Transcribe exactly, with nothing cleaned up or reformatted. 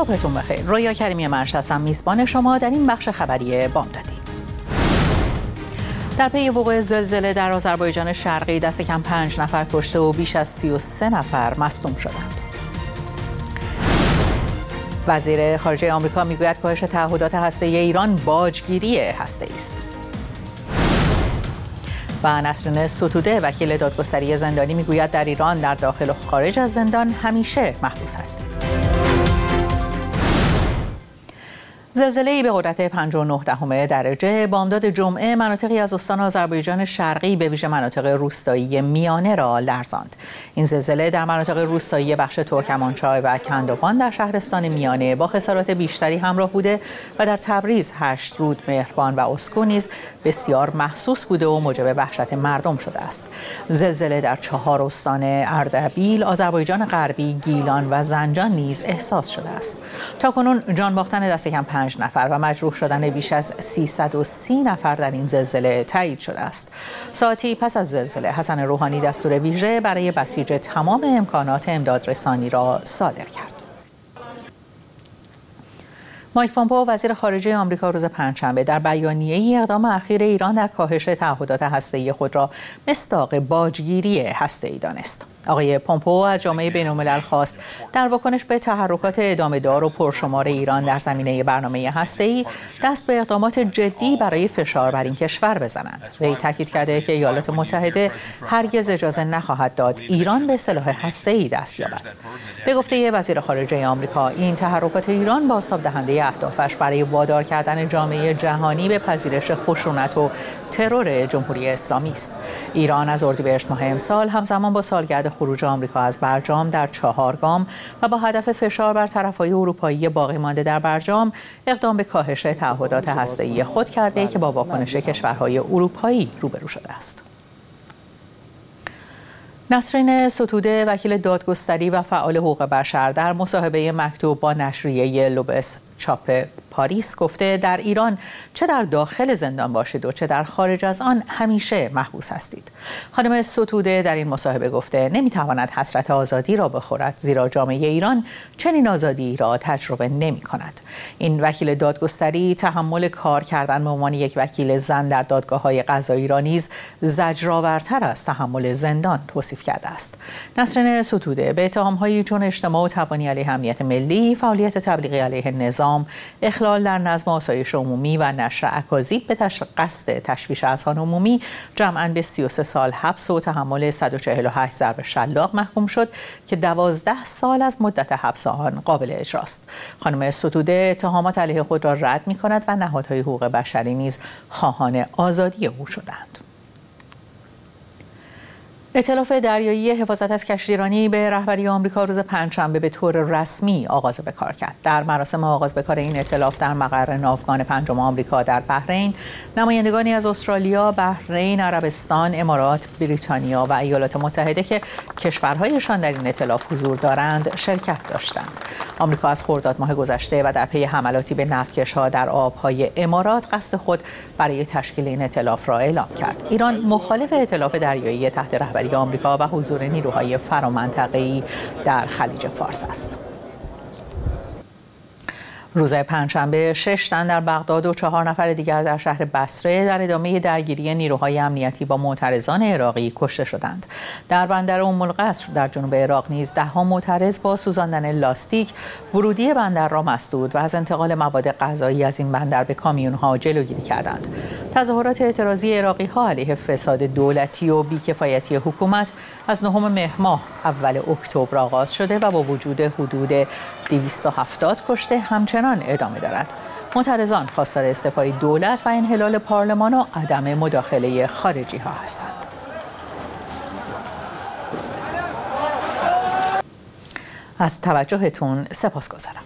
صبحتون بخیر. رویا کریمی مرش هستم، میزبان شما در این بخش خبری بامدادی. در پی وقوع زلزله در آذربایجان شرقی دست کم پنج نفر کشته و بیش از سی و سه نفر مصدوم شدند. وزیر خارجه آمریکا میگوید کاهش تعهدات هسته‌ای ایران باجگیری هسته‌ای است. و نسرین ستوده وکیل دادگستری زندانی میگوید در ایران در داخل و خارج از زندان همیشه محبوس هستید. زلزله‌ای به قدرت پنج و نه دهم درجه بامداد جمعه مناطقی از استان آذربایجان شرقی به ویژه مناطق روستایی میانه را لرزاند. این زلزله در مناطق روستایی بخش ترکمانچای و کندوان در شهرستان میانه با خسارات بیشتری همراه بوده و در تبریز، هشت رود، مهربان و اسکو نیز بسیار محسوس بوده و موجب وحشت مردم شده است. زلزله در چهار استان اردبیل، آذربایجان غربی، گیلان و زنجان نیز احساس شده است. تاکنون جان باختن دست کم پنج نفر و مجروح شدن بیش از سیصد و سی نفر در این زلزله تایید شده است. ساعتی پس از زلزله حسن روحانی دستور ویژه برای بسیج تمام امکانات امدادرسانی را صادر کرد. مایک پومپئو وزیر خارجه آمریکا روز پنجشنبه در بیانیه‌ای اقدام اخیر ایران در کاهش تعهدات هسته‌ای خود را مصداق باجگیری هسته‌ای دانست. آقای پومپئو از جامعه بین‌الملل خواست در واکنش به تحرکات ادامه‌دار و پرشمار ایران در زمینه برنامه هسته‌ای دست به اقدامات جدی برای فشار بر این کشور بزنند. وی تاکید کرده که ایالات متحده هرگز اجازه نخواهد داد ایران به سلاح هسته‌ای دست یابد. به گفته وزیر خارجه آمریکا، این تحرکات ایران بازتاب دهنده اهدافش برای وادار کردن جامعه جهانی به پذیرش خشونت و ترور جمهوری اسلامی است. ایران از اردیبهشت ماه امسال همزمان با سالگرد خروج آمریکا از برجام در چهار گام و با هدف فشار بر طرفهای اروپایی باقی مانده در برجام اقدام به کاهش تعهدات هسته‌ای خود کرده که با واکنش کشورهای اروپایی روبرو شده است. نسرین ستوده وکیل دادگستری و فعال حقوق بشر در مصاحبه مکتوب با نشریه لوبس چاپ پاریس گفته در ایران چه در داخل زندان باشید و چه در خارج از آن همیشه محبوس هستید. خانم ستوده در این مصاحبه گفته نمیتواند حسرت آزادی را بخورد زیرا جامعه ایران چنین آزادی را تجربه نمی کند. این وکیل دادگستری تحمل کار کردن به عنوان یک وکیل زن در دادگاه‌های قضایی را نیز زجرآورتر از تحمل زندان توصیف کرده است. نسرین ستوده به اتهام‌هایی چون اجتماع و تبانی علیه امنیت ملی، فعالیت تبلیغی علیه نظام، اخلال در نظم آسایش عمومی و نشر اکاذیب به تش... قصد تشویش اذهان عمومی جمعاً به سی و سه سال حبس و تحمل صد و چهل و هشت ضرب شلاق محکوم شد که دوازده سال از مدت حبس آن قابل اجراست. خانم ستوده اتهامات علیه خود را رد می‌کند و نهادهای حقوق بشری نیز خواهان آزادی او شدند. ائتلاف دریایی حفاظت از کشتیرانی به رهبری آمریکا روز پنجشنبه به طور رسمی آغاز به کار کرد. در مراسم آغاز به کار این ائتلاف در مقر ناوگان پنجم آمریکا در بحرین، نمایندگانی از استرالیا، بحرین، عربستان، امارات، بریتانیا و ایالات متحده که کشورهایشان در این ائتلاف حضور دارند شرکت داشتند. آمریکا از خرداد ماه گذشته و در پی حملاتی به نفتکش‌ها در آب‌های امارات قصد خود برای تشکیل این ائتلاف را اعلام کرد. ایران مخالف ائتلاف دریایی تحت رهبری آمریکا و حضور نیروهای فرامنطقه‌ای در خلیج فارس است. روز پنجشنبه شش تن در بغداد و چهار نفر دیگر در شهر بصره در ادامه درگیری نیروهای امنیتی با معترضان عراقی کشته شدند. در بندر ام القصر در جنوب عراق نیز ده‌ها معترض با سوزاندن لاستیک ورودی بندر را مسدود و از انتقال مواد غذایی از این بندر به کامیون‌ها جلوگیری کردند. تظاهرات اعتراضی عراقی‌ها علیه فساد دولتی و بی‌کفایتی حکومت از نهم مهر ماه اول اکتبر آغاز شده و با وجود حدود دویست و هفتاد کشته همچنان ادامه دارد. معترضان خواستار استعفای دولت و انحلال پارلمان و عدم مداخله خارجی ها هستند. از توجهتون سپاسگزارم.